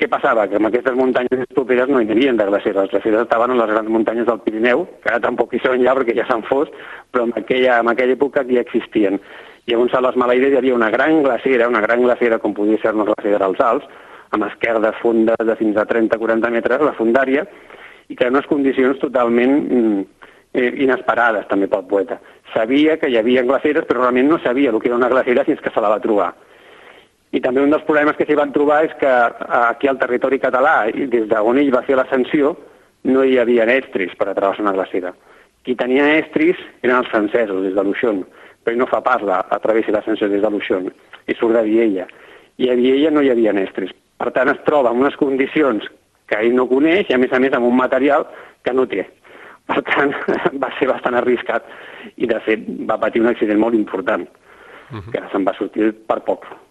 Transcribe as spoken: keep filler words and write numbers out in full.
passava? Que en aquestes muntanyes properes no hi havia de glaceres. Les glaceres estaven en les grans muntanyes del Pirineu, que ara tampoc hi són ja perquè ja s'han fos, però en aquella, en aquella època ja existien. I a Gonçal dels Malaires hi havia una gran glacera, una gran glacera com podia ser una glacera dels Alps, amb esquerdes fondes de fins a trenta a quaranta metres, la fondària, i que en unes condicions totalment eh, inesperades també pel poeta. Sabia que hi havia glaceres, però realment no sabia el que era una glacera fins que se la va trobar. I també un dels problemes que s'hi van trobar és que aquí al territori català, i des d'on ell va fer l'ascensió, no hi havia estris per a travessar una glacera. Qui tenia estris eren els francesos, des de Luchon, però ell no fa pas la, a través de l'ascensió des de Luchon, i surt de Viella. I a Viella no hi havia estris. Per tant, es troba en unes condicions que ell no coneix i, a més a més, amb un material que no té. Per tant, va ser bastant arriscat i, de fet, va patir un accident molt important, uh-huh. que se'n va sortir per poc.